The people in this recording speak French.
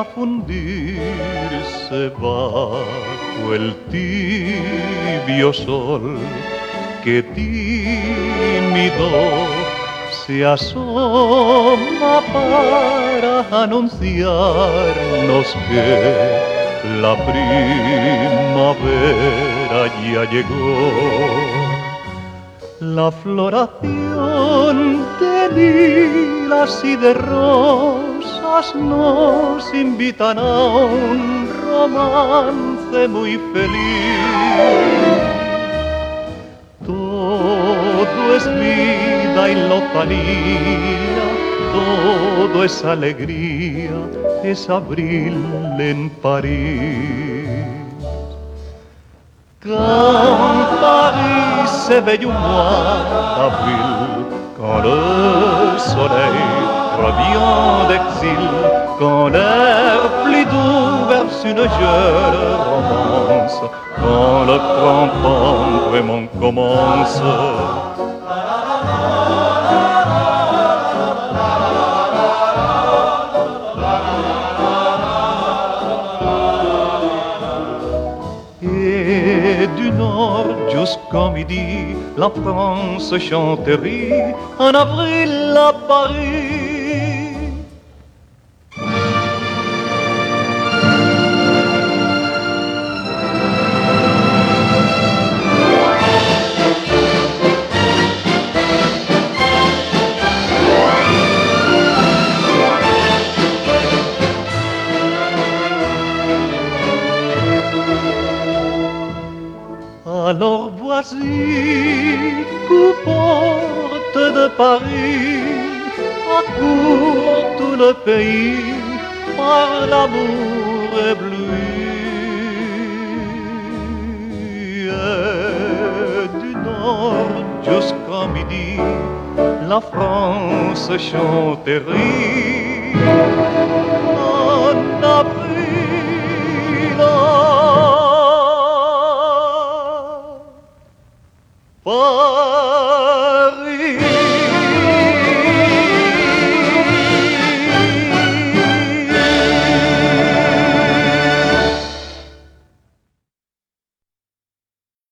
fundirse bajo el tibio sol que tímido se asoma para anunciarnos que la primavera ya llegó. La floración de lilas y de rosas nos invitan a un romance muy feliz. Todo es vida y lotanía, todo es alegría, es abril en París. Quand Paris s'éveille au mois d'avril, quand le soleil revient d'exil, quand l'air plus doux verse une jeune romance, quand le printemps vraiment commence. Et du nord jusqu'au midi, la France chante et rit en avril à Paris. Alors voici qu'aux portes de Paris accourt tout le pays par l'amour ébloui. Et du nord jusqu'au midi, la France chante et rit